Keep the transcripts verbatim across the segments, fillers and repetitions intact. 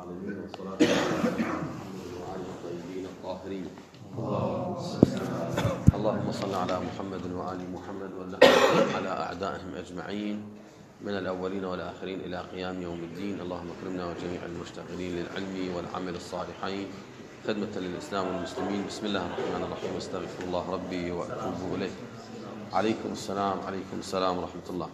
العالمين والصلاة والسلام على محمد وعلى الطيبين الطاهرين. اللهم صل على محمد وآل محمد ولعنهم على أعدائهم أجمعين من الأولين والآخرين إلى قيام يوم الدين. اللهم اكرمنا وجميع المشتغلين للعلم والعمل الصالحين خدمة للإسلام والمسلمين. بسم الله الرحمن الرحيم. استغفر الله ربي وأتوب إليه. عليكم السلام. عليكم السلام ورحمة الله.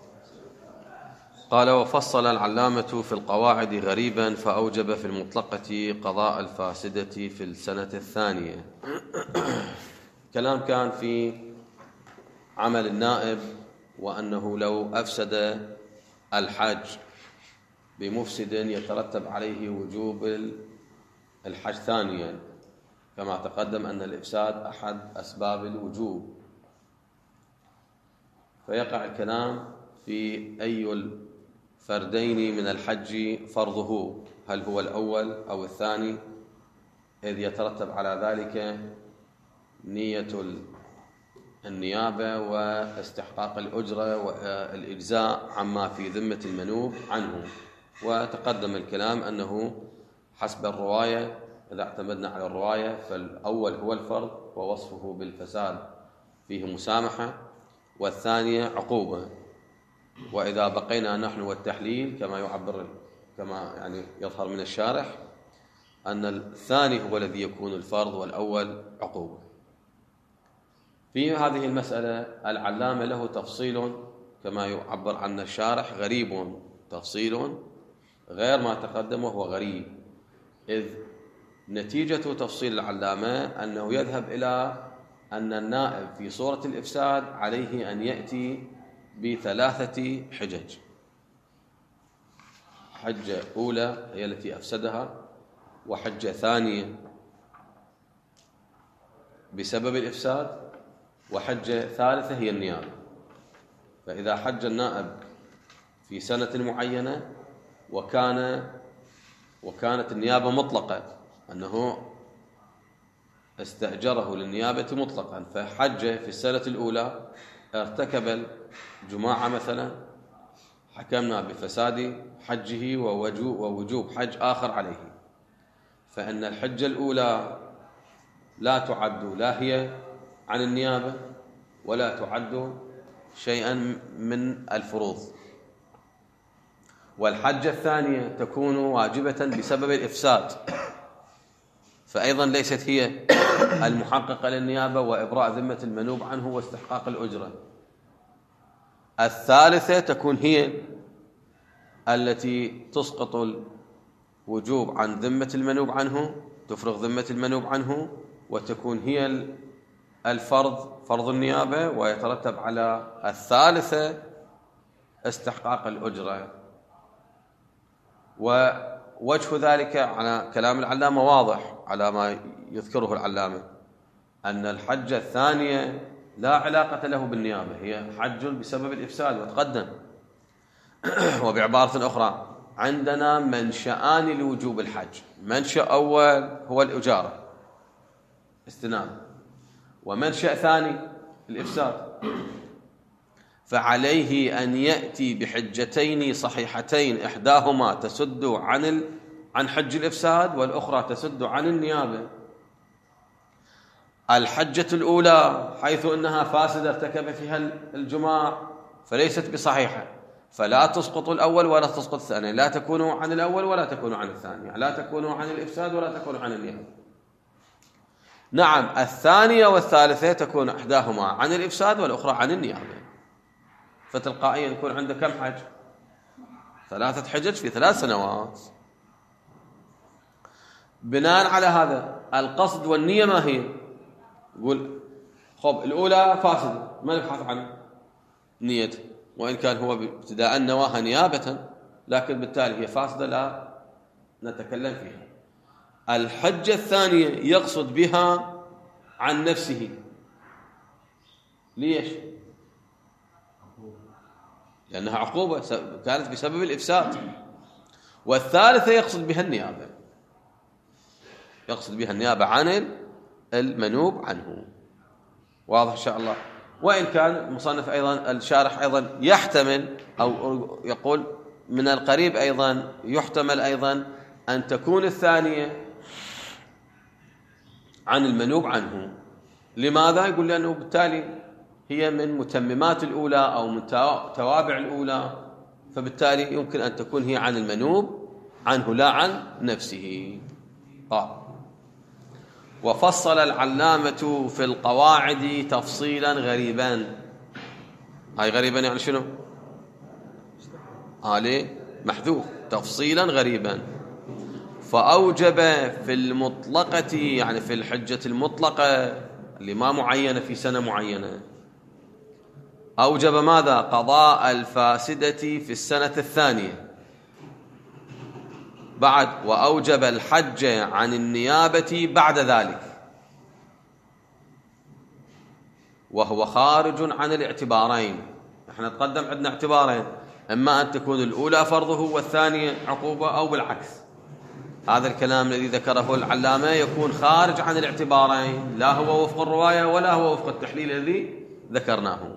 قال: وفصل العلامة في القواعد غريبا فأوجب في المطلقة قضاء الفاسدة في السنة الثانية. كلام كان في عمل النائب، وأنه لو أفسد الحج بمفسد يترتب عليه وجوب الحج ثانيا، كما تقدم أن الإفساد أحد أسباب الوجوب. فيقع الكلام في أي الفردين من الحج فرضه، هل هو الأول أو الثاني، إذ يترتب على ذلك نية النيابة واستحقاق الأجرة والإجزاء عما في ذمة المنوب عنه. وتقدم الكلام أنه حسب الرواية، إذا اعتمدنا على الرواية فالأول هو الفرض ووصفه بالفساد فيه مسامحة، والثانية عقوبة. وإذا بقينا نحن والتحليل كما يعبر كما يعني يظهر من الشارح أن الثاني هو الذي يكون الفرض والأول عقوبة. في هذه المسألة العلامة له تفصيل كما يعبر عنه الشارح غريب، تفصيل غير ما تقدم وهو غريب، إذ نتيجة تفصيل العلامة أنه يذهب إلى أن النائب في صورة الإفساد عليه أن يأتي بثلاثة حجج: حجة أولى هي التي أفسدها، وحجة ثانية بسبب الإفساد، وحجة ثالثة هي النيابة. فإذا حج النائب في سنة معينة وكان وكانت النيابة مطلقة، أنه استأجره للنيابة مطلقا، فحج في السنة الأولى ارتكب الجماعة مثلا، حكمنا بفساد حجه ووجوب حج آخر عليه، فإن الحجة الأولى لا تعد لا هي عن النيابة ولا تعد شيئا من الفروض، والحجة الثانية تكون واجبة بسبب الإفساد، فأيضا ليست هي المحققة للنيابة وإبراء ذمة المنوب عنه واستحقاق الأجرة. الثالثة تكون هي التي تسقط الوجوب عن ذمة المنوب عنه، تفرغ ذمة المنوب عنه، وتكون هي الفرض فرض النيابة، ويترتب على الثالثة استحقاق الأجرة. ووجه ذلك على كلام العلامة واضح على ما يذكره العلامة، أن الحجة الثانية لا علاقة له بالنيابة، هي حج بسبب الإفساد وتقدم. وبعبارة أخرى عندنا منشأان لوجوب الحج: منشأ أول هو الإجارة استنام، ومنشأ ثاني الإفساد. فعليه أن يأتي بحجتين صحيحتين، إحداهما تسد عن عن حج الإفساد والأخرى تسد عن النيابة. الحجة الأولى حيث أنها فاسدة ارتكب فيها الجماع فليست بصحيحة، فلا تسقط الأول ولا تسقط الثاني، لا تكون عن الأول ولا تكون عن الثاني، لا تكون عن الإفساد ولا تكون عن النيابة. نعم، الثانية والثالثة تكون إحداهما عن الإفساد والأخرى عن النيابة، فتلقائيا يكون عندك كم حج؟ ثلاثة حجج في ثلاث سنوات. بناء على هذا القصد والنية ما هي؟ يقول خب الأولى فاسدة، ما نبحث عن نيته، وإن كان هو ابتداء نواها نيابة، لكن بالتالي هي فاسدة لا نتكلم فيها. الحجة الثانية يقصد بها عن نفسه. ليش؟ لأنها عقوبة كانت بسبب الإفساد. والثالثة يقصد بها النيابة، يقصد بها النيابة عن المنوب عنه. واضح إن شاء الله. وإن كان المصنف أيضا الشارح أيضا يحتمل أو يقول من القريب أيضا يحتمل أيضا أن تكون الثانية عن المنوب عنه. لماذا؟ يقول لأنه بالتالي هي من متممات الأولى أو من توابع الأولى، فبالتالي يمكن أن تكون هي عن المنوب عنه لا عن نفسه. آه. وفصل العلامة في القواعد تفصيلا غريبا. هاي غريبا يعني شنو؟ آلي محذوف تفصيلا غريبا. فأوجب في المطلقة، يعني في الحجة المطلقة اللي ما معينة في سنة معينة، أوجب ماذا؟ قضاء الفاسدة في السنة الثانية. بعد وأوجب الحج عن النيابة بعد ذلك، وهو خارج عن الاعتبارين. احنا تقدم عندنا اعتبارين، اما ان تكون الاولى فرضه والثانيه عقوبه، او بالعكس. هذا الكلام الذي ذكره العلامه يكون خارج عن الاعتبارين، لا هو وفق الروايه ولا هو وفق التحليل الذي ذكرناه.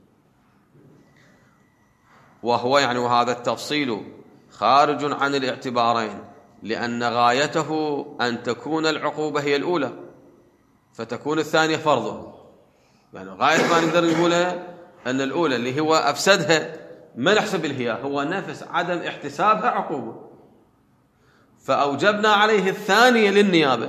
وهو يعني وهذا التفصيل خارج عن الاعتبارين، لأن غايته أن تكون العقوبة هي الأولى فتكون الثانية فرضه. يعني غاية ما نقدر نقولها أن الأولى اللي هو أفسدها ما نحسب الهي، هو نفس عدم احتسابها عقوبة، فأوجبنا عليه الثانية للنيابة.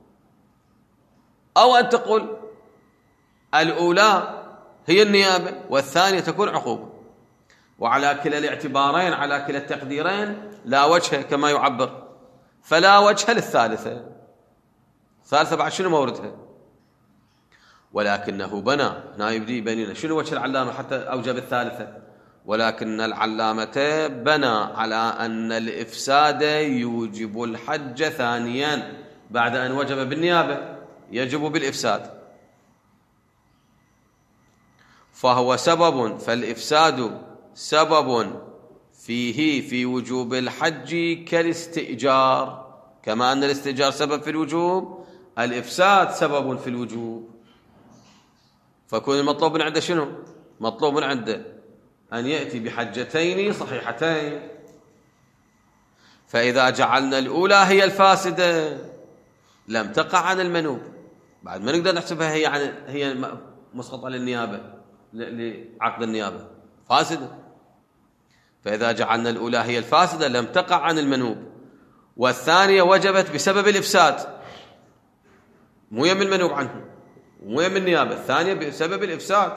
أو أن تقول الأولى هي النيابة والثانية تكون عقوبة، وعلى كلا الاعتبارين على كلا التقديرين لا وجه كما يعبر، فلا وجه للثالثة. الثالثة بعد شنو موردها؟ ولكنه بنى، هنا يبدي بيننا شنو وجه العلامة حتى أوجب الثالثة. ولكن العلامة بنى على أن الإفساد يوجب الحج ثانيا بعد أن وجب بالنيابة، يجب بالإفساد، فهو سبب، فالإفساد سبب فيه في وجوب الحج كالاستئجار، كما أن الاستئجار سبب في الوجوب، الإفساد سبب في الوجوب. فكون المطلوب من عنده شنو؟ مطلوب من عنده أن يأتي بحجتين صحيحتين. فإذا جعلنا الأولى هي الفاسدة لم تقع عن المنوب، بعد ما نقدر نحسبها هي عن هي مسقطة للنيابة، لعقد النيابة فاسدة. فإذا جعلنا الأولى هي الفاسدة لم تقع عن المنوب، والثانية وجبت بسبب الإفساد، مو يم المنوب عنه مو يم النيابة، الثانية بسبب الإفساد،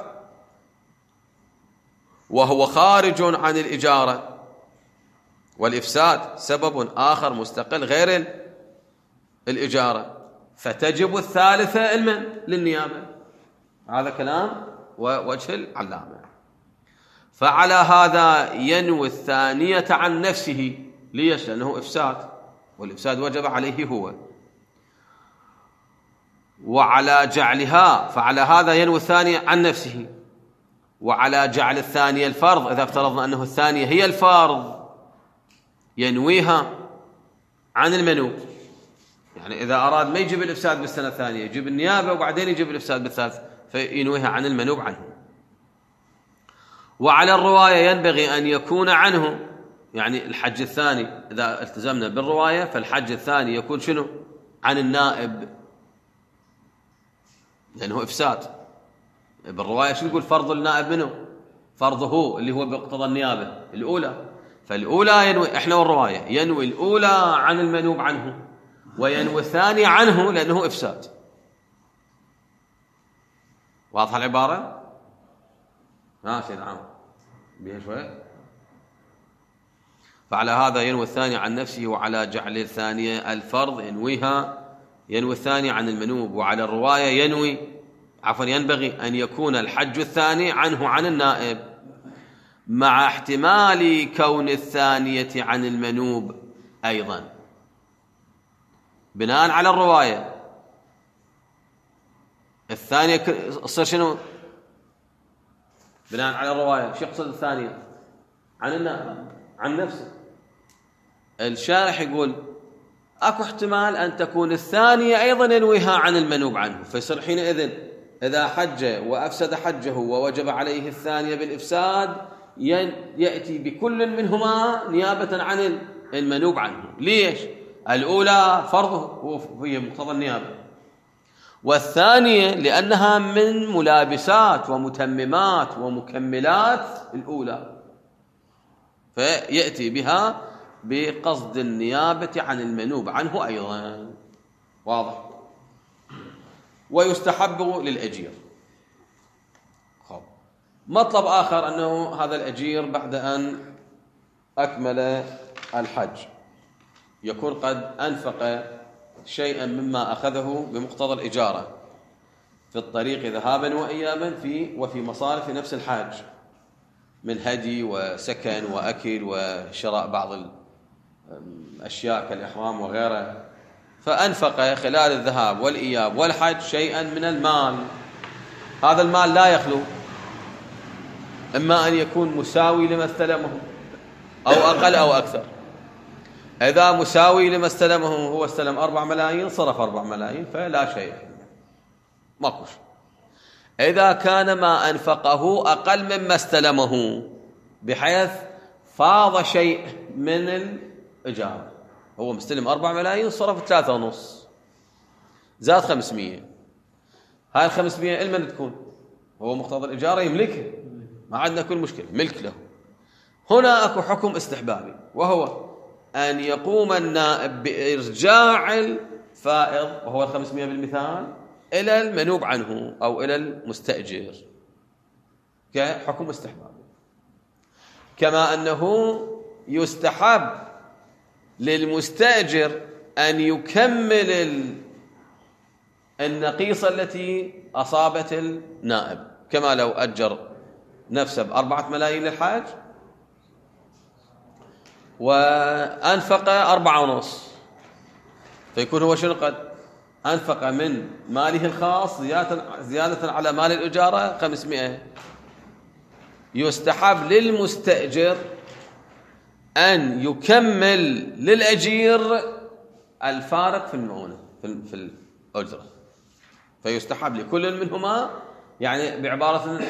وهو خارج عن الإجارة، والإفساد سبب آخر مستقل غير الإجارة، فتجب الثالثة المن للنيابة. هذا كلام ووجه العلامة. فعلى هذا ينوي الثانية عن نفسه، ليش؟ لأنه إفساد، والإفساد وجب عليه هو. وعلى جعلها، فعلى هذا ينوي الثانية عن نفسه، وعلى جعل الثانية الفرض، إذا افترضنا أنه الثانية هي الفرض ينويها عن المنوب. يعني إذا أراد ما يجيب الإفساد بالسنة الثانية، يجيب النيابة وبعدين يجيب الإفساد بالثالث، فينويها عن المنوب عنه. وعلى الرواية ينبغي أن يكون عنه، يعني الحج الثاني إذا التزمنا بالرواية فالحج الثاني يكون شنو؟ عن النائب، لأنه إفساد. بالرواية شو يقول؟ فرض النائب منه فرضه اللي هو بقتضى النيابة الأولى. فالأولى ينوي، إحنا والرواية ينوي الأولى عن المنوب عنه، وينوي الثاني عنه لأنه إفساد. واضحة العبارة؟ ها سيد عام بيها شوية. فعلى هذا ينوي الثاني عن نفسه، وعلى جعل الثانية الفرض ينويها ينوي الثاني عن المنوب. وعلى الرواية ينوي عفوا ينبغي أن يكون الحج الثاني عنه عن النائب، مع احتمال كون الثانية عن المنوب أيضا، بناء على الرواية الثانية تصير شنو؟ بناء على الرواية شو يقصد الثانية؟ عن النائب عن نفسه. الشارح يقول اكو احتمال ان تكون الثانية ايضا ينويها عن المنوب عنه، فيصير حينئذ اذا حج وافسد حجه ووجب عليه الثانية بالافساد ياتي بكل منهما نيابة عن المنوب عنه. ليش؟ الأولى فرضه وهي مقتضى النيابة، والثانية لأنها من ملابسات ومتممات ومكملات الأولى، فيأتي بها بقصد النيابة عن المنوب عنه أيضا. واضح؟ ويستحب للأجير. خب. مطلب آخر أنه هذا الأجير بعد أن أكمل الحج يكون قد أنفق شيئا مما أخذه بمقتضى الإجارة في الطريق ذهابا وإيابا في وفي مصارف نفس الحاج من هدي وسكن وأكل وشراء بعض الأشياء كالإحرام وغيره، فأنفق خلال الذهاب والإياب والحج شيئا من المال. هذا المال لا يخلو، إما أن يكون مساوي لما استلمه أو أقل أو أكثر. إذا مساوي لما استلمه، هو استلم أربع ملايين صرف أربع ملايين فلا شيء، ماكو شيء. إذا كان ما أنفقه أقل مما استلمه بحيث فاض شيء من الإجارة، هو مستلم أربع ملايين صرف ثلاثة ونص زاد خمسمية، هاي الخمسمية لمن تكون؟ هو مقتضى الإجارة يملكها، ما عندنا كل مشكلة، ملك له. هنا أكو حكم استحبابي، وهو أن يقوم النائب بإرجاع الفائض وهو الخمسمية بالمثال إلى المنوب عنه أو إلى المستأجر كحكم استحبابي. كما أنه يستحب للمستأجر أن يكمل النقيصة التي أصابت النائب، كما لو أجر نفسه بأربعة ملايين للحاج وأنفق أربعة ونص، فيكون هو شنو قد أنفق من ماله الخاص زيادة, زيادة على مال الإجارة خمسمائة. يستحب للمستأجر أن يكمل للأجير الفارق في المعونة في الأجرة، فيستحب لكل منهما، يعني بعبارة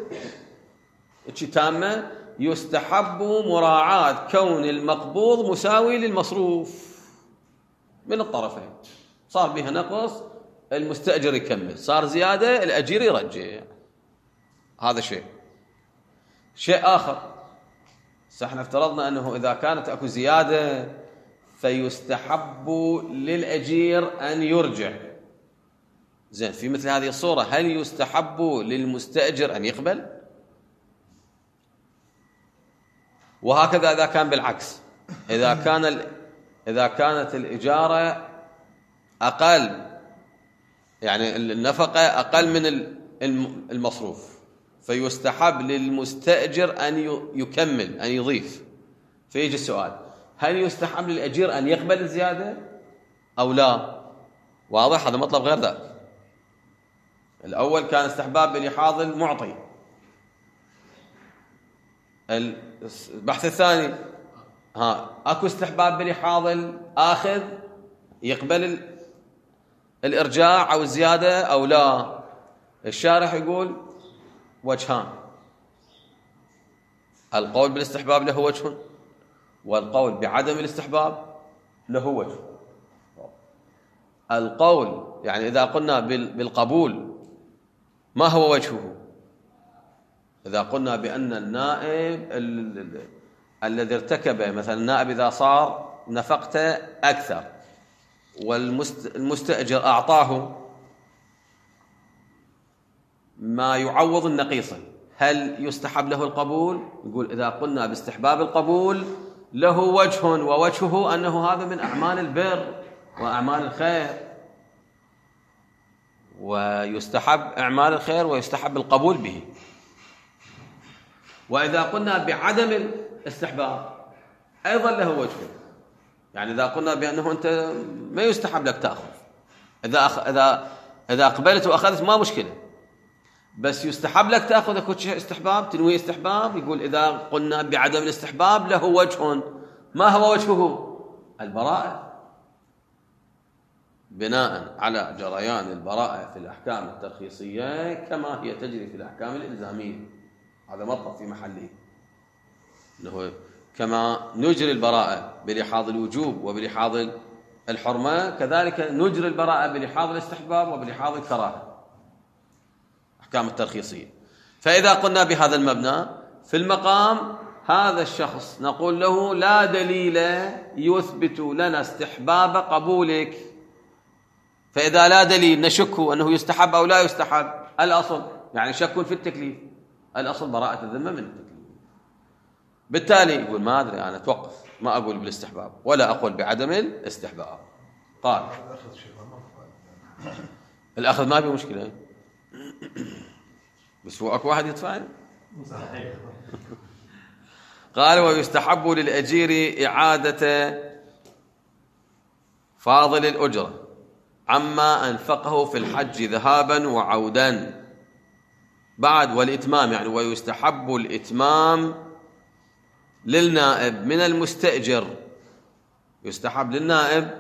تامة يستحب مراعاة كون المقبوض مساوي للمصروف من الطرفين. صار بها نقص المستأجر يكمل، صار زيادة الأجير يرجع. هذا شيء. شيء آخر، احنا افترضنا أنه إذا كانت أكو زيادة فيستحب للأجير أن يرجع. زين، في مثل هذه الصورة هل يستحب للمستأجر أن يقبل؟ وهكذا إذا كان بالعكس، إذا كان إذا كانت الإجارة أقل، يعني النفقة أقل من المصروف، فيستحب للمستأجر أن يكمل، أن يضيف. فيجي السؤال، هل يستحب للأجير أن يقبل الزيادة أو لا؟ واضح؟ هذا مطلب غير ذاك. الأول كان استحباب بلحاظ المعطي، البحث الثاني ها أكو استحباب بلحاظ الآخذ يقبل الإرجاع أو الزيادة أو لا. الشارح يقول وجهان، القول بالاستحباب له وجه، والقول بعدم الاستحباب له وجه. القول يعني إذا قلنا بالقبول ما هو وجهه؟ إذا قلنا بأن النائب الذي ارتكب، مثلا النائب إذا صار نفقته أكثر والمستأجر أعطاه ما يعوض النقيصة، هل يستحب له القبول؟ يقول إذا قلنا باستحباب القبول له وجه، ووجهه أنه هذا من أعمال البر وأعمال الخير، ويستحب أعمال الخير ويستحب القبول به. وإذا قلنا بعدم الاستحباب أيضا له وجه، يعني إذا قلنا بأنه أنت ما يستحب لك تأخذ، إذا أخ... إذا إذا قبلت وأخذت ما مشكلة، بس يستحب لك تأخذ أكو شيء استحباب، تنوي استحباب. يقول إذا قلنا بعدم الاستحباب له وجه، ما هو وجهه؟ البراءة، بناء على جريان البراءة في الأحكام الترخيصية كما هي تجري في الأحكام الإلزامية. هذا مطلب في محله، إنه كما نجري البراءة بلحاظ الوجوب وبلحاظ الحرمة كذلك نجري البراءة بلحاظ الاستحباب وبلحاظ الكراهة، أحكام الترخيصية. فإذا قلنا بهذا المبنى في المقام هذا الشخص نقول له لا دليل يثبت لنا استحباب قبولك، فإذا لا دليل نشك أنه يستحب أو لا يستحب، الأصل يعني شك في التكليف، الأصل براءة الذمة من التكليف. بالتالي يقول ما أدري أنا أتوقف، ما أقول بالاستحباب ولا أقول بعدم الاستحباب. قال الأخذ ما في مشكلة، بس هو أكو واحد يدفع. قال ويستحب للأجير إعادة فاضل الأجرة عما أنفقه في الحج ذهابا وعودا. بعد والإتمام، يعني ويستحب الإتمام للنائب من المستأجر، يستحب للنائب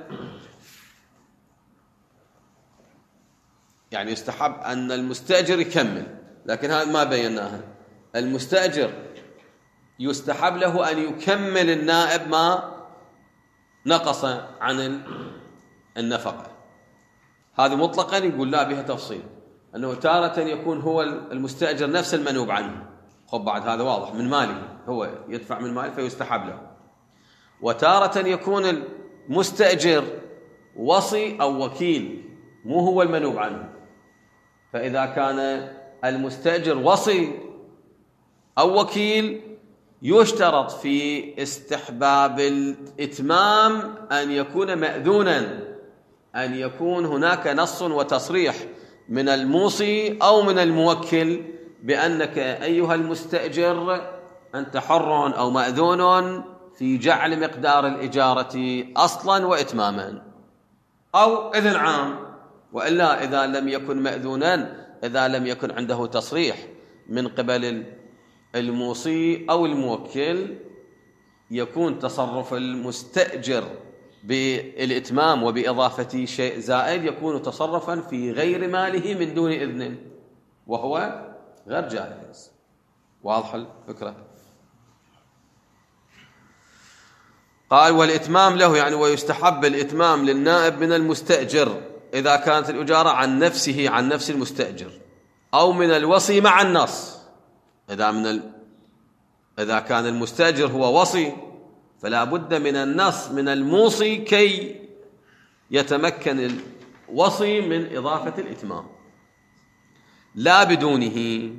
يعني يستحب أن المستأجر يكمل، لكن هذا ما بيناها. المستأجر يستحب له أن يكمل النائب ما نقص عن النفقة. هذا مطلقا يقول لا بها تفصيل، أنه تارة يكون هو المستأجر نفس المنوب عنه، خب بعد هذا واضح من ماله، هو يدفع من ماله فيستحب له. وتارة يكون المستأجر وصي أو وكيل، مو هو المنوب عنه، فإذا كان المستأجر وصي أو وكيل يشترط في استحباب الإتمام أن يكون مأذونا، أن يكون هناك نص وتصريح من الموصي أو من الموكل بأنك أيها المستأجر أنت حر أو مأذون في جعل مقدار الإجارة أصلا وإتماما، أو إذن عام. وإلا إذا لم يكن مأذونا، إذا لم يكن عنده تصريح من قبل الموصي أو الموكل، يكون تصرف المستأجر بالإتمام وبإضافة شيء زائد يكون تصرفا في غير ماله من دون إذن، وهو غير جائز. واضح الفكرة؟ قال والإتمام له، يعني ويستحب الإتمام للنائب من المستأجر إذا كانت الإجارة عن نفسه، عن نفس المستأجر، أو من الوصي مع النص. إذا من ال... إذا كان المستأجر هو وصي فلا بد من النص من الموصي كي يتمكن الوصي من إضافة الإتمام، لا بدونه.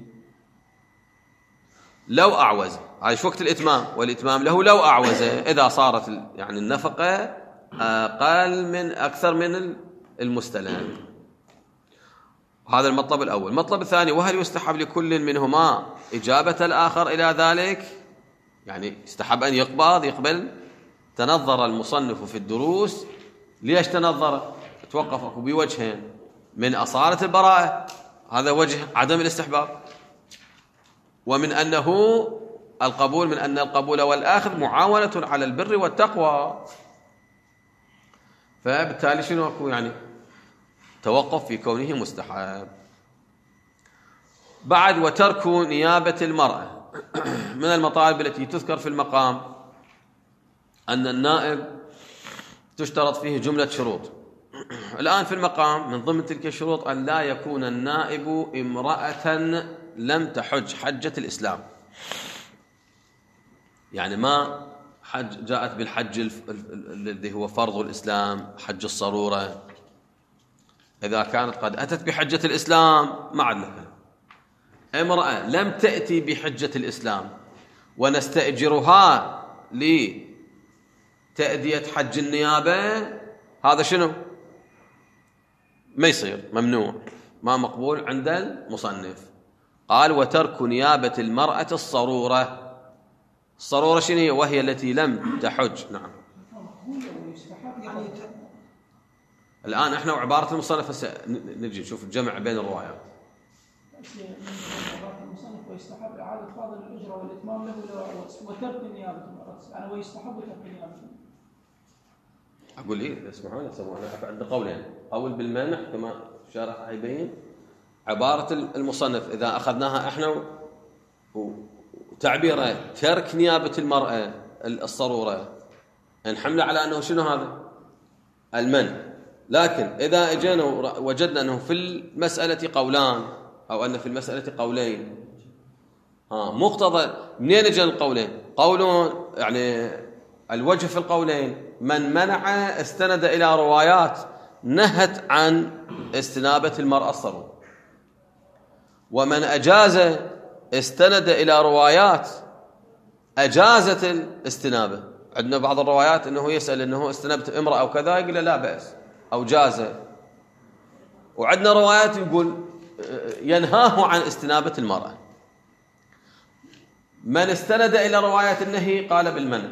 لو أعوز، هاي في وقت الإتمام، والإتمام له لو أعوز إذا صارت يعني النفقة أقل من أكثر من المستلم. هذا المطلب الأول. المطلب الثاني وهل يستحب لكل منهما إجابة الآخر إلى ذلك؟ يعني يستحب أن يقبض يقبل. تنظر المصنف في الدروس، ليش تنظر؟ توقف بوجهين: من أصالة البراءة، هذا وجه عدم الاستحباب، ومن أنه القبول، من أن القبول والآخذ معاونة على البر والتقوى. فبالتالي شنو أكو يعني توقف في كونه مستحب. بعد وترك نيابة المرأة. من المطالب التي تذكر في المقام أن النائب تشترط فيه جملة شروط. الآن في المقام من ضمن تلك الشروط أن لا يكون النائب امرأة لم تحج حجة الإسلام، يعني ما حج جاءت بالحج الذي هو فرض الإسلام، حج الصرورة. إذا كانت قد أتت بحجة الإسلام ما عندنا كلام. امرأة لم تأتي بحجة الإسلام ونستأجرها لتأدية حج النيابة، هذا شنو؟ ما يصير، ممنوع، ما مقبول عند المصنف. قال وترك نيابة المرأة الصرورة. الصرورة شنو هي؟ وهي التي لم تحج. نعم. الآن احنا وعبارة المصنف نجي نشوف الجمع بين الروايات. المصنف ويستحب إعادة فاضل الأجرة والإتمام له وترك نيابة المرأة، يعني ويستحب ترك نيابة. أقول إيه اسمعوا اسمعوا أنا عندي قولين: قول بالمنع كما شرح يبين عبارة المصنف إذا أخذناها إحنا وتعبيره ترك نيابة المرأة الصرورة، نحمله على أنه شنو هذا؟ المنع. لكن إذا اجينا وجدنا أنه في المسألة قولان أو أن في المسألة قولين، ها مقتضى منين اجى القولين؟ قولون يعني الوجه في القولين من منع استند إلى روايات نهت عن استنابة المرأة الصروره، ومن أجاز استند إلى روايات أجازت الاستنابة. عندنا بعض الروايات أنه يسأل أنه استنبت امرأة أو كذا، يقول لا بأس أو جاز، وعندنا روايات يقول ينهاه عن استنابة المرأة. من استند إلى روايات النهي قال بالمنع،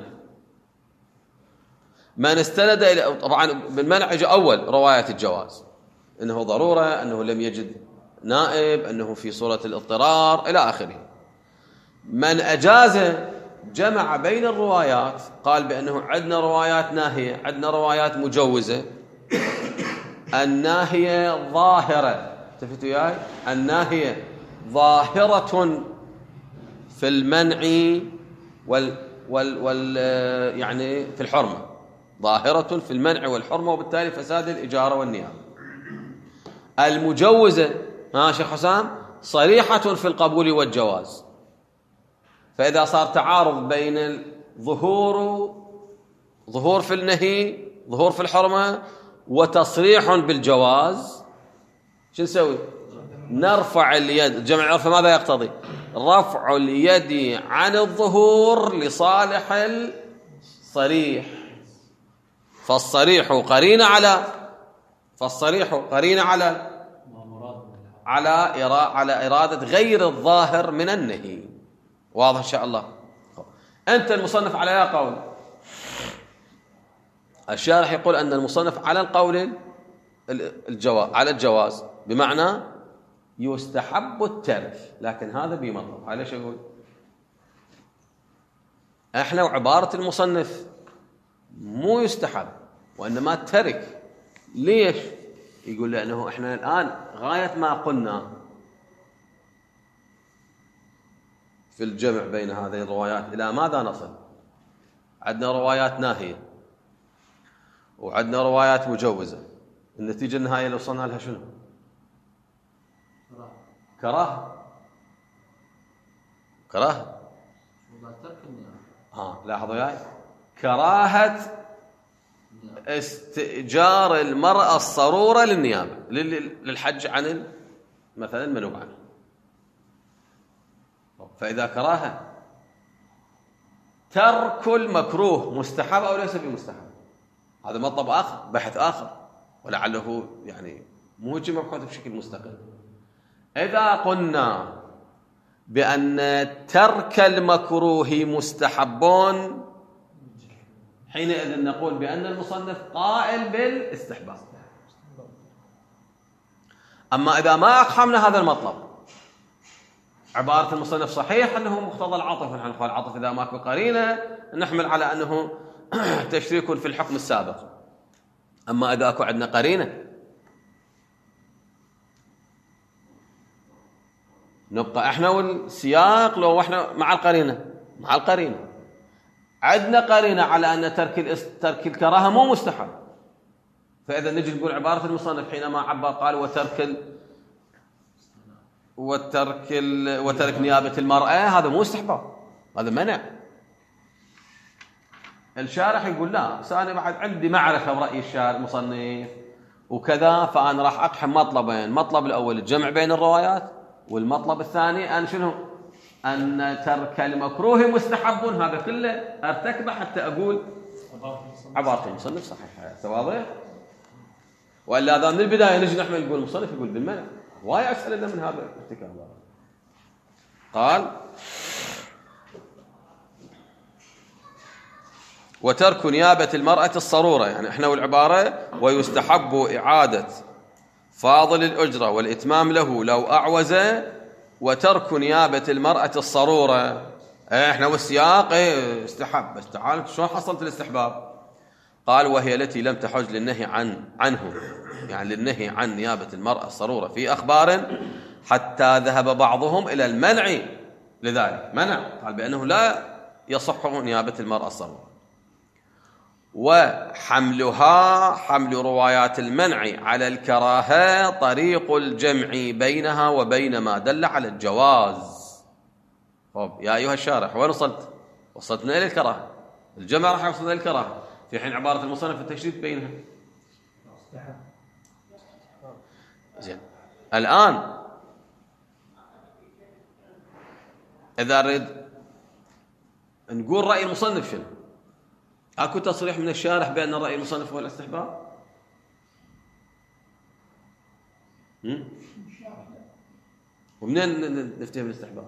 من استند إلى طبعا بالمنع جاء أول رواية الجواز، أنه ضرورة، أنه لم يجد نائب، أنه في صورة الاضطرار إلى آخره. من أجاز جمع بين الروايات، قال بأنه عندنا روايات ناهية، عندنا روايات مجوزة. الناهية ظاهرة، تفتوا وياي، الناهية ظاهرة في المنع وال, وال, وال يعني في الحرمة، ظاهرة في المنع والحرمة، وبالتالي فساد الإجارة والنيابة. المجوزة ها شيخ حسام صريحة في القبول والجواز. فإذا صار تعارض بين الظهور ظهور في النهي، ظهور في الحرمة، وتصريح بالجواز، شو نسوي؟ نرفع اليد. جمع العرف ماذا يقتضي؟ رفع اليد عن الظهور لصالح الصريح. فالصريح قرين على فالصريح قرين على على على إرادة غير الظاهر من النهي. واضح إن شاء الله؟ أنت المصنف على يا قول، الشارح يقول أن المصنف على القول الجواز، على الجواز، بمعنى يستحب الترك، لكن هذا بمطلب. على ايش يقول؟ احنا وعبارة المصنف مو يستحب وإنما الترك. ليش؟ يقول لأنه احنا الآن غاية ما قلنا في الجمع بين هذه الروايات إلى ماذا نصل؟ عندنا روايات ناهية وعندنا روايات مجوزة. النتيجة النهائية اللي وصلنا لها شنو؟ كراهة. كراهة ها لاحظوا ياي، كراهة استئجار المرأة الصرورة للنيابة للحج عن مثلا المنوب عنه. فإذا كراهة ترك المكروه مستحب أو ليس بمستحب، هذا مطلب آخر، بحث آخر، ولعله يعني موجه مبحوث بشكل مستقل. إذا قلنا بأن ترك المكروه مستحبون، حينئذ نقول بأن المصنف قائل بالاستحباب. أما إذا ما أقحمنا هذا المطلب، عبارة المصنف صحيح أنه مقتضى العطف، ونحن نقول العطف إذا ماكو قرينة نحمل على أنه تشريك في الحكم السابق. أما إذا أكو عندنا قرينة نبقى احنا والسياق، لو احنا مع القرينة مع القرينة عندنا قرينة على أن ترك ترك الكراهة مو مستحب، فإذا نجي نقول عبارة المصنف حينما عبر قال وترك ال... وترك ال... وترك نيابة المرأة، هذا مو استحباب، هذا منع. الشارح يقول لا، بس أنا بعد عندي معرفة برأي الشارح المصنف وكذا، فأنا راح أقحم مطلبين. مطلب الأول الجمع بين الروايات، والمطلب الثاني أن شنو؟ أن ترك المكروه مستحب. هذا كله أرتكبه حتى أقول عبارة المصنف صحيحة. واضح؟ وإلا هذا من البداية نجي نحن نقول المصنف يقول بالمنع، واي أسأل لنا من هذا الارتكاب. قال وترك نيابة المرأة الصرورة، يعني احنا والعبارة ويستحب إعادة فاضل الأجرة والإتمام له لو أعوز، وترك نيابة المرأة الصرورة. ايه احنا والسياق ايه استحب، بس تعال شلون حصلت الاستحباب؟ قال وهي التي لم تحج للنهي عن عنه، يعني للنهي عن نيابة المرأة الصرورة في أخبار حتى ذهب بعضهم إلى المنع، لذلك منع، قال بأنه لا يصح نيابة المرأة الصرورة. وحملها حمل روايات المنع على الكراهة طريق الجمع بينها وبين ما دل على الجواز. طب يا أيها الشارح وين وصلت؟ وصلتنا إلى الكراهة، الجمع راح يوصلنا إلى الكراهة، في حين عبارة المصنف التشديد بينها. زين الآن إذا أريد نقول رأي المصنف شنو؟ أكو تصريح من الشارح بأن رأي المصنف هو الاستحباب؟ ومنين نفتهم الاستحباب؟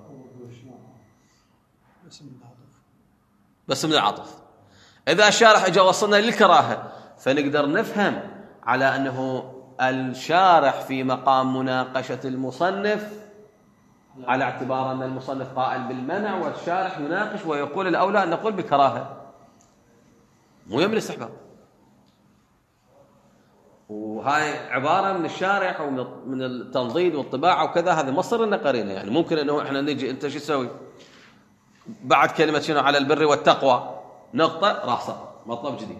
بس من العطف. إذا الشارح اجى وصلنا للكراهة فنقدر نفهم على أنه الشارح في مقام مناقشة المصنف على اعتبار أن المصنف قائل بالمنع والشارح يناقش ويقول الأولى أن نقول بالكراهة مو يم الاستحباب. وهاي عبارة من الشارح ومن التنضيد والطباعة وكذا، هذا مصر لنا قرينة. يعني ممكن أنه إحنا نجي أنت شو تسوي بعد كلمة شنو على البر والتقوى نقطة راح صار مطلب جديد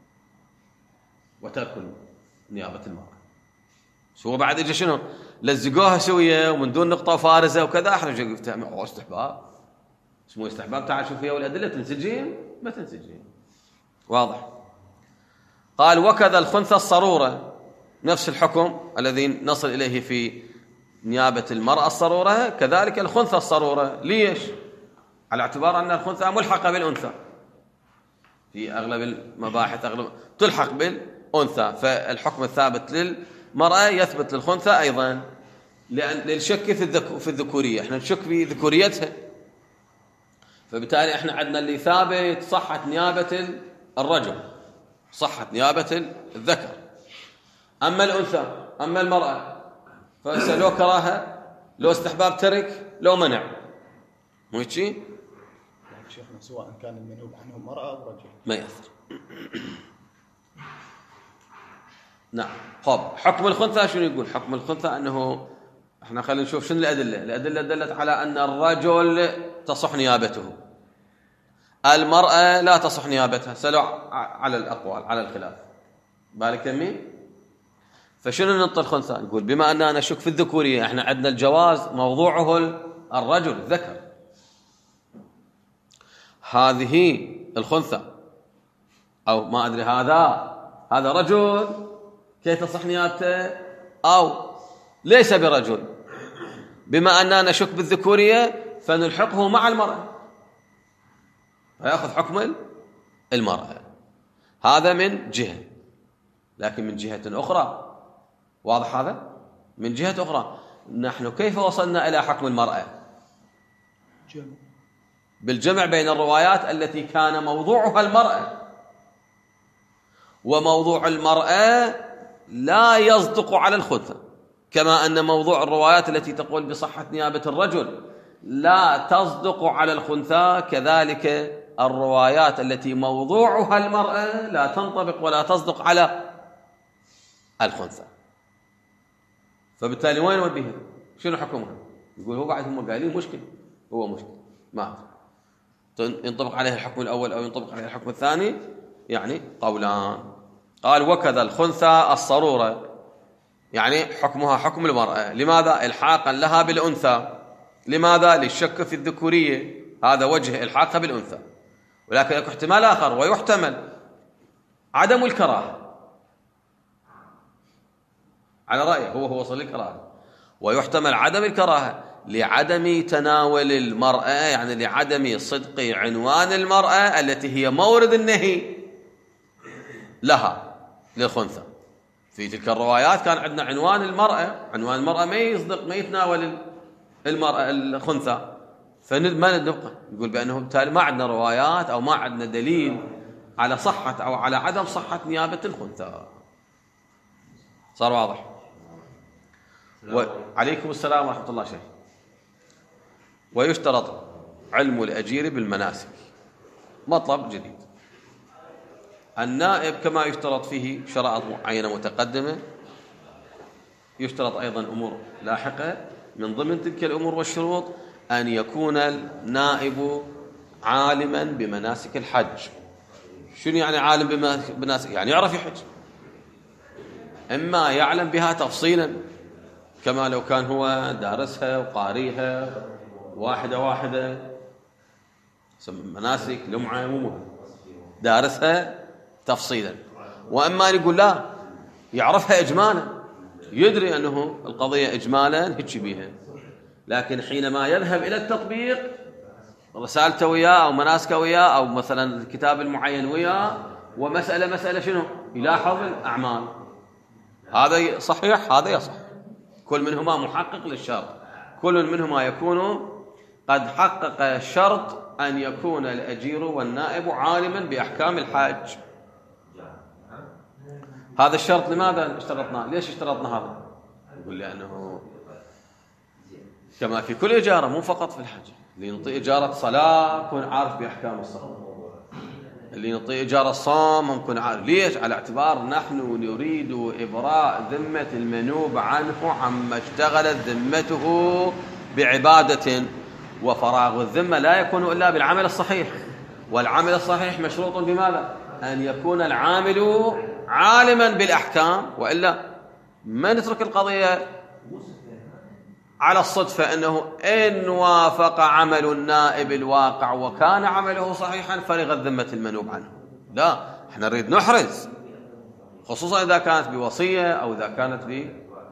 وترك نيابة المرأة. شو بعد يجي شنو لزقوها سوية ومن دون نقطة فارزة وكذا، احنا جو قلت استحباب اسمه استحباب. تعال شوف فيها والأدلة تنسجين ما تنسجين. واضح. قال وكذا الخنثى الصرورة، نفس الحكم الذي نصل إليه في نيابة المرأة الصرورة كذلك الخنثى الصرورة. ليش؟ على اعتبار أن الخنثى ملحقة بالأنثى في أغلب المباحث، أغلب تلحق بالأنثى، فالحكم الثابت للمرأة يثبت للخنثى أيضا، لأن للشك في الذكورية، احنا نشك في ذكوريتها، فبالتالي احنا عندنا اللي ثابت صحة نيابة الرجل، صحة نيابة الذكر. أما الأنثى أما المرأة فلو كراهة لو استحباب ترك لو منع، مو هيك شيء؟ شيخنا سواء كان المنوب عنه مرأة أو رجل ما يأثر. نعم. خب حكم الخنثى شنو يقول؟ حكم الخنثى أنه احنا خلينا نشوف شنو الأدلة. الأدلة دلت على أن الرجل تصح نيابته، المرأة لا تصح نيابتها، سلوا على الأقوال على الخلاف بالك مين. فشنو ننطي الخنثى؟ نقول بما أننا نشك في الذكورية، احنا عندنا الجواز موضوعه الرجل الذكر، هذه الخنثى أو ما أدري هذا هذا رجل كي تصح نيابته أو ليس برجل، بما أننا نشك بالذكورية فنلحقه مع المرأة فيأخذ حكم المرأة. هذا من جهة، لكن من جهة أخرى واضح هذا؟ من جهة أخرى نحن كيف وصلنا إلى حكم المرأة؟ جمع. بالجمع بين الروايات التي كان موضوعها المرأة، وموضوع المرأة لا يصدق على الخنثى، كما أن موضوع الروايات التي تقول بصحة نيابة الرجل لا تصدق على الخنثى، كذلك الروايات التي موضوعها المرأة لا تنطبق ولا تصدق على الخنثى. فبالتالي وين نوديها؟ شنو حكمها؟ يقول هو بعد هم قايلين مشكل، هو مشكل ما ينطبق عليه الحكم الأول أو ينطبق عليه الحكم الثاني، يعني قولان. قال وكذا الخنثى الصرورة، يعني حكمها حكم المرأة. لماذا؟ إلحاقا لها بالأنثى. لماذا؟ للشك في الذكورية، هذا وجه إلحاقها بالأنثى. ولكن يكون احتمال آخر ويحتمل عدم الكراهة على رأيه، هو هو وصل الكراهة، ويحتمل عدم الكراهة لعدم تناول المرأة، يعني لعدم صدق عنوان المرأة التي هي مورد النهي لها للخنثى. في تلك الروايات كان عندنا عنوان المرأة، عنوان المرأة ما يصدق ما يتناول المرأة الخنثى، فما نبقى نقول بأنه بالتالي ما عندنا روايات أو ما عندنا دليل على صحة أو على عدم صحة نيابة الخنثى. صار واضح؟ وعليكم السلام ورحمة الله. شيخ ويشترط علم الأجير بالمناسك، مطلب جديد. النائب كما يشترط فيه شرائط معينة متقدمة، يشترط أيضا أمور لاحقة. من ضمن تلك الأمور والشروط أن يكون النائب عالما بمناسك الحج، شنو يعني عالم بناس؟ يعني يعرف يحج، إما يعلم بها تفصيلا كما لو كان هو دارسها وقاريها واحدة واحدة، مناسك لمعة مو مهم، دارسها تفصيلا. وإما يقول لا، يعرفها إجمالا، يدري أنه القضية إجمالا هيك بيها، لكن حينما يذهب إلى التطبيق رسالته وياه أو مناسكه وياه أو مثلا الكتاب المعين وياه ومسألة مسألة شنو؟ يلاحظ الأعمال، هذا صحيح هذا يصح، كل منهما محقق للشرط، كل منهما يكون قد حقق شرط أن يكون الأجير والنائب عالما بأحكام الحج. هذا الشرط لماذا اشترطناه؟ ليش اشترطنا هذا؟ يقول لأنه كما في كل إجارة مو فقط في الحج، اللي ينطي إجارة صلاة يكون عارف بأحكام الصلاة، اللي ينطي إجارة صوم يكون عارف. ليش؟ على اعتبار نحن نريد إبراء ذمة المنوب عنه عما اشتغلت ذمته بعبادة، وفراغ الذمة لا يكون إلا بالعمل الصحيح، والعمل الصحيح مشروط بماذا؟ أن يكون العامل عالما بالأحكام، وإلا ما نترك القضية على الصدفة أنه إن وافق عمل النائب الواقع وكان عمله صحيحا فرغت ذمة المنوب عنه. لا، احنا نريد نحرز، خصوصا إذا كانت بوصية أو إذا كانت ب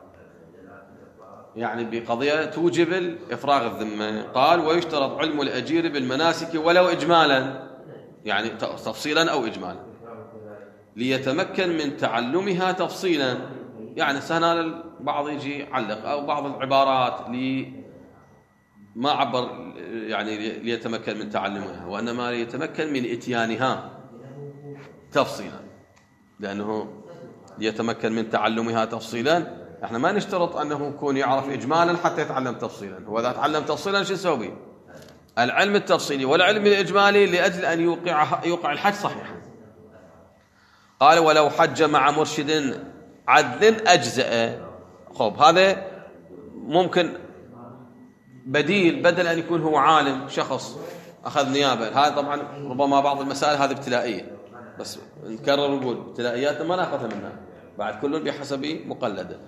يعني بقضية توجب إفراغ الذمة. قال ويشترط علم الأجير بالمناسك ولو إجمالا، يعني تفصيلا أو إجمالا، ليتمكن من تعلمها تفصيلا. يعني سهنا البعض يجي يعلق أو بعض العبارات لي ما عبر يعني ليتمكن من تعلمها، وإنما ليتمكن من إتيانها تفصيلا، لأنه ليتمكن من تعلمها تفصيلا. احنا ما نشترط أنه يكون يعرف إجمالا حتى يتعلم تفصيلا، هو إذا تعلم تفصيلا شو يسوي به؟ العلم التفصيلي والعلم الإجمالي لأجل أن يوقع يوقع الحج صحيحا. قال ولو حج مع مرشد عدل أجزأ. خب هذا ممكن بديل، بدل أن يكون هو عالم شخص أخذ نيابة. هذا طبعا ربما بعض المسائل هذه ابتلائية، بس نكرر ونقول ابتلائياتنا ما ناخذها منها، بعد كل بحسب مقلده.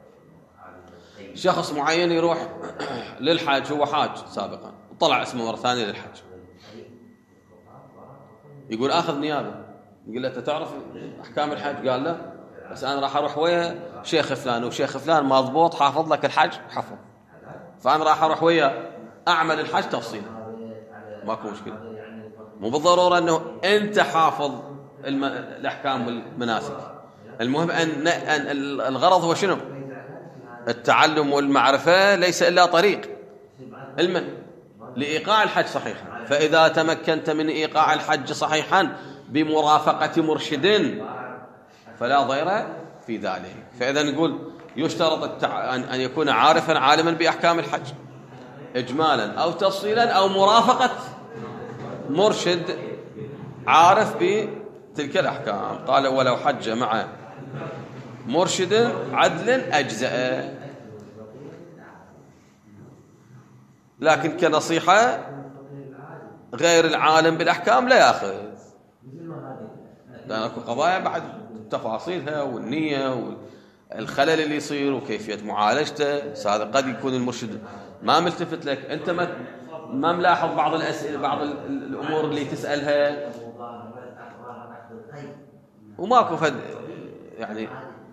شخص معين يروح للحج، هو حاج سابقا وطلع اسمه مرة ثانية للحج، يقول آخذ نيابة، يقول له أنت تعرف أحكام الحج؟ قال له بس أنا راح أروح ويا شيخ فلان، وشيخ فلان مضبوط حافظ لك الحج حفظ، فأنا راح أروح ويا أعمل الحج تفصيلا، ماكو مشكلة. مو بالضرورة أنه أنت حافظ الم... الأحكام والمناسك، المهم أن... أن الغرض هو شنو؟ التعلم والمعرفة ليس إلا طريق المن لإيقاع الحج صحيحا. فإذا تمكنت من إيقاع الحج صحيحا بمرافقة مرشد فلا ضير في ذلك. فإذا نقول يشترط التع... أن يكون عارفا عالما بأحكام الحج إجمالا أو تفصيلا، أو مرافقة مرشد عارف بتلك الأحكام. قال ولو حج مع مرشد عدل أجزأ. لكن كنصيحة غير العالم بالأحكام لا يأخذ، لأن أكو قضايا بعد تفاصيلها والنية والخلل اللي يصير وكيفية معالجته. هذا قد يكون المرشد ما ملتفت لك، أنت ما ما ملاحظ بعض الأسئلة بعض الأمور اللي تسألها، وماكو فد يعني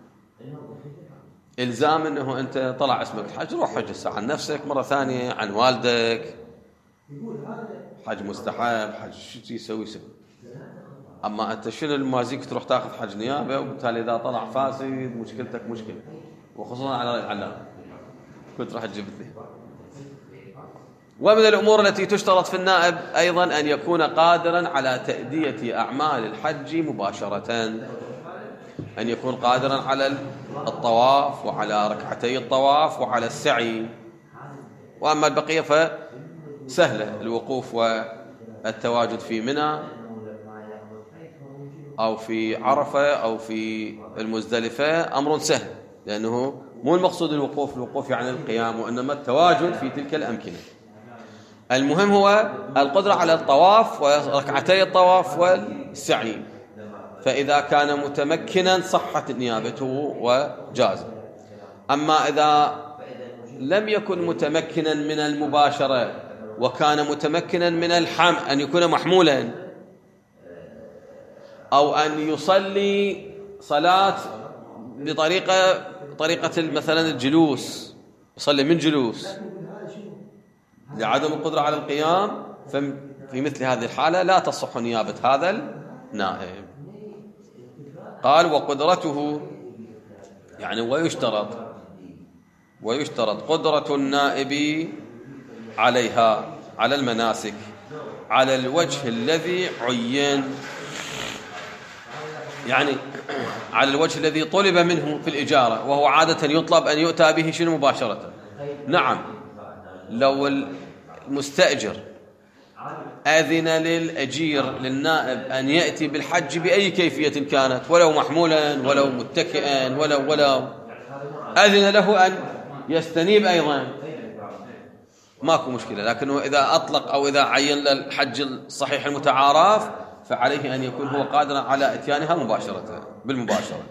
إلزام أنه أنت طلع اسمك حج روح حج الساعة عن نفسك مرة ثانية، عن والدك، حج مستحب، حج شو يسوي يسوي. أما أنت شنو المازيك تروح تأخذ حج نيابة، وبالتالي إذا طلع فاسد مشكلتك مشكلة، وخصوصا على الإعلام كنت راح تجيب لي. ومن الأمور التي تشترط في النائب أيضا أن يكون قادرا على تأدية أعمال الحج مباشرة، أن يكون قادرا على الطواف وعلى ركعتي الطواف وعلى السعي. وأما البقية فسهلة، الوقوف والتواجد في منى أو في عرفة أو في المزدلفة أمر سهل، لأنه مو المقصود الوقوف الوقوف يعني القيام، وإنما التواجد في تلك الأمكنة. المهم هو القدرة على الطواف وركعتي الطواف والسعي. فإذا كان متمكنا صحت نيابته وجاز. أما إذا لم يكن متمكنا من المباشرة وكان متمكنا من الحم أن يكون محمولا أو أن يصلي صلاة بطريقة طريقة مثلا الجلوس، يصلي من جلوس لعدم القدرة على القيام، ففي مثل هذه الحالة لا تصح نيابة هذا النائب. قال وقدرته يعني ويشترط ويشترط قدرة النائب عليها على المناسك على الوجه الذي عين، يعني على الوجه الذي طلب منه في الإجارة، وهو عادة يطلب أن يؤتى به شنو مباشرة. نعم، لو المستأجر أذن للأجير للنائب أن يأتي بالحج بأي كيفية كانت، ولو محمولا ولو متكئا ولو ولو أذن له أن يستنيب أيضا، ماكو مشكلة. لكنه إذا أطلق أو إذا عين للحج الصحيح المتعارف فعليه أن يكون هو قادرا على إتيانها مباشرة بالمباشرة.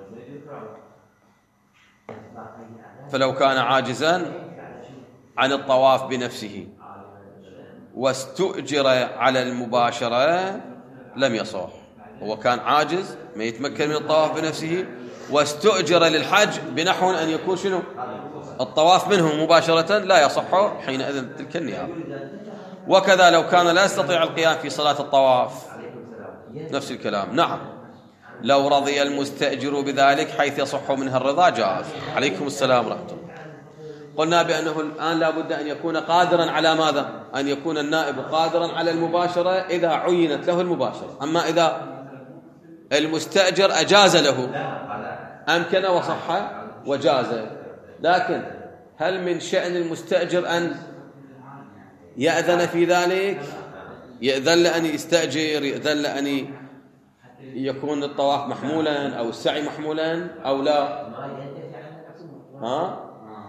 فلو كان عاجزا عن الطواف بنفسه واستؤجر على المباشرة لم يصح. هو كان عاجز ما يتمكن من الطواف بنفسه واستؤجر للحج بنحو أن يكون شنو الطواف منه مباشرة، لا يصح حينئذ تلك النيابة. وكذا لو كان لا يستطيع القيام في صلاة الطواف نفس الكلام. نعم، لو رضي المستأجر بذلك حيث يصح منها الرضا جاز. عليكم السلام ورحمة الله. قلنا بأنه الآن لا بد أن يكون قادرا على ماذا؟ أن يكون النائب قادرا على المباشرة إذا عينت له المباشرة. أما إذا المستأجر أجاز له أمكن وصح وجاز، لكن هل من شأن المستأجر أن يأذن في ذلك؟ يأذن لأن يستأجر، يأذن لأن يكون الطواف محمولا أو السعي محمولا أو لا؟ ها؟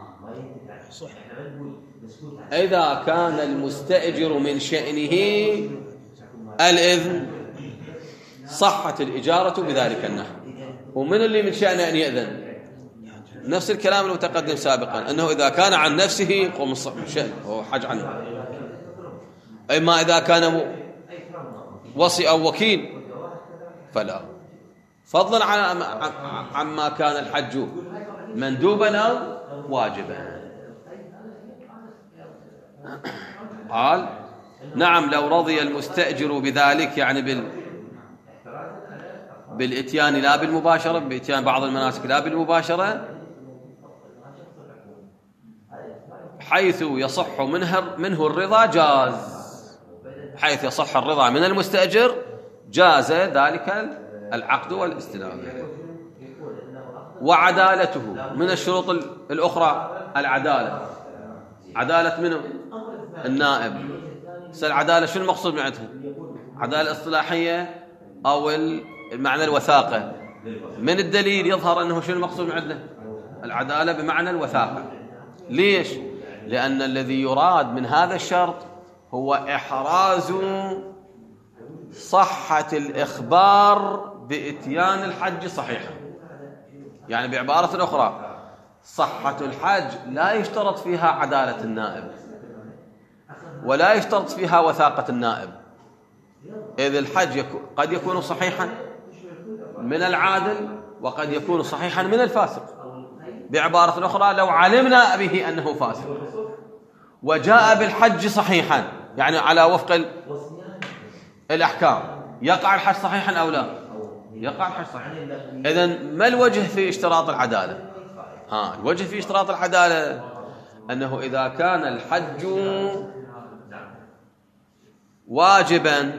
إذا كان المستأجر من شأنه الإذن صحت الإجارة بذلك النحو. ومن اللي من شأنه أن يأذن؟ نفس الكلام المتقدم سابقا، أنه إذا كان عن نفسه قوم الصح من شأنه هو حج عنه. إما إذا كان وصي أو وكيل فلا، فضلا عن عما كان الحج مندوبا أو واجبا. قال نعم، لو رضي المستأجر بذلك يعني بال بالإتيان لا بالمباشرة، بإتيان بعض المناسك لا بالمباشرة، حيث يصح منه منه الرضا جاز. حيث يصح الرضا من المستأجر جاز ذلك العقد والاستلام. وعدالته من الشروط الأخرى العدالة. عدالة منه النائب. العدالة شو المقصود معناتها؟ عدالة اصطلاحية أو المعنى الوثاقة. من الدليل يظهر أنه شو المقصود معنا العدالة بمعنى الوثاقة. ليش؟ لأن الذي يراد من هذا الشرط هو إحراز صحة الإخبار بإتيان الحج صحيحا. يعني بعبارة أخرى، صحة الحج لا يشترط فيها عدالة النائب ولا يشترط فيها وثاقة النائب، إذ الحج قد يكون صحيحا من العادل وقد يكون صحيحا من الفاسق. بعبارة أخرى، لو علمنا به أنه فاسق وجاء بالحج صحيحا يعني على وفق الأحكام، يقع الحج صحيحا أو لا؟ يقع الحج صحيحا. إذن ما الوجه في اشتراط العدالة؟ ها الوجه في اشتراط العدالة أنه إذا كان الحج واجبا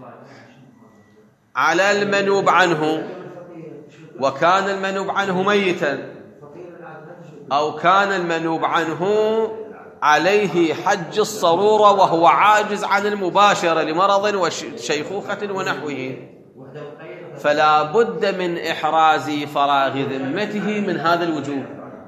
على المنوب عنه وكان المنوب عنه ميتا، أو كان المنوب عنه عليه حج الصرورة وهو عاجز عن المباشرة لمرض وشيخوخة ونحوه، فلا بد من إحراز فراغ ذمته من هذا الوجوب.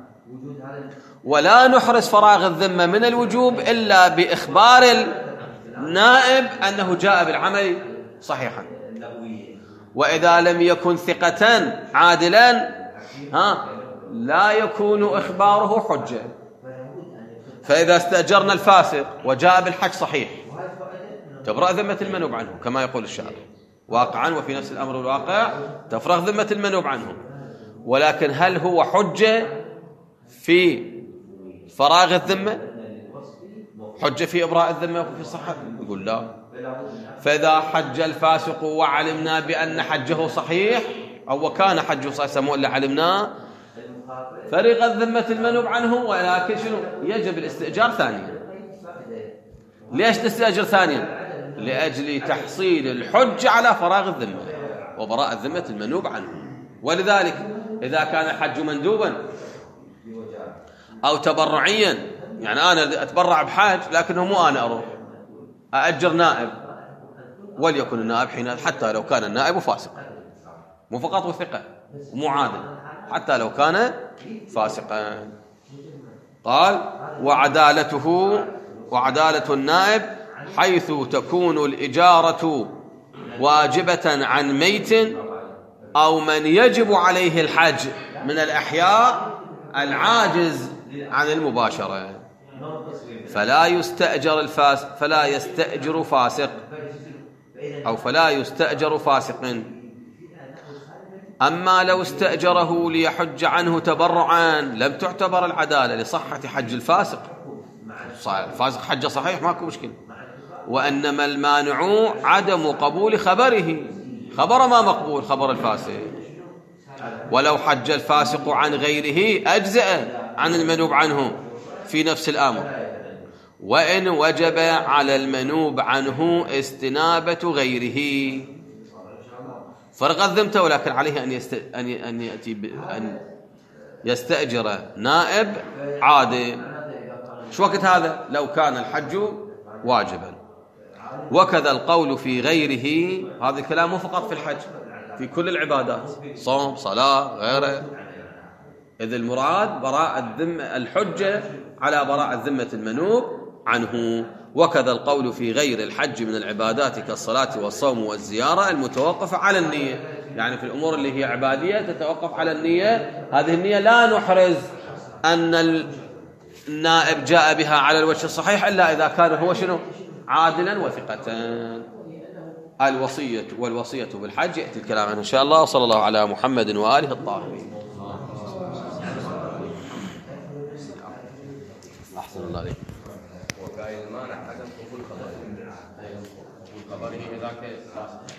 ولا نحرز فراغ الذمة من الوجوب إلا بإخبار النائب أنه جاء بالعمل صحيحا. وإذا لم يكن ثقة عادلا ها لا يكون إخباره حجة. فإذا استأجرنا الفاسق وجاء بالحج صحيح تبرأ ذمة المنوب عنه كما يقول الشارع واقعا، وفي نفس الأمر الواقع تفرغ ذمة المنوب عنه. ولكن هل هو حجة في فراغ الذمة، حجة في إبراء الذمة وفي الصحة؟ نقول لا. فإذا حج الفاسق وعلمنا بأن حجه صحيح أو وكان حجه صحيح سموه إلا علمناه فرغت ذمة المنوب عنه، ولكن شنو يجب الاستئجار ثانيا. ليش نستأجر ثانيا؟ لأجل تحصيل الحج على فراغ الذمة وبراء ذمة المنوب عنه. ولذلك إذا كان الحج مندوبا أو تبرعيا، يعني أنا أتبرع بحاج لكنه مو أنا أروح، أأجر نائب، وليكن النائب حين حتى لو كان النائب فاسقا، مو فقط وثقة مو عادل، حتى لو كان فاسقا. قال وعدالته وعدالة النائب حيث تكون الإجارة واجبة عن ميت أو من يجب عليه الحج من الأحياء العاجز عن المباشرة، فلا يستأجر الفاسق فلا يستأجر فاسق أو فلا يستأجر فاسق. أما لو استأجره ليحج عنه تبرعا لم تعتبر العدالة لصحة حج الفاسق، الفاسق حج صحيح ماكو مشكلة، وإنما المانع عدم قبول خبره، خبر ما مقبول خبر الفاسق. ولو حج الفاسق عن غيره أجزأ عن المنوب عنه في نفس الأمر، وإن وجب على المنوب عنه استنابة غيره فرغت ذمته، ولكن عليه أن, يست... أن... ي... أن يأتي ب... أن يستأجر نائب عادل. شو وقت هذا؟ لو كان الحج واجبا. وكذا القول في غيره، هذا الكلام مو فقط في الحج، في كل العبادات، صوم صلاة غيره، إذ المراد براءة الذمة الحجة على براءة ذمة المنوب عنه. وكذا القول في غير الحج من العبادات كالصلاة والصوم والزيارة المتوقفة على النية، يعني في الأمور اللي هي عبادية تتوقف على النية، هذه النية لا نحرز أن النائب جاء بها على الوجه الصحيح إلا إذا كان هو شنو عادلا وثقة. الوصية والوصية بالحج يأتي الكلام عنه إن شاء الله. وصلى الله على محمد وآله الطاهرين. أحسن الله عليك. وكاين المانع عدم قبول خبره، قبول خبره إذا كان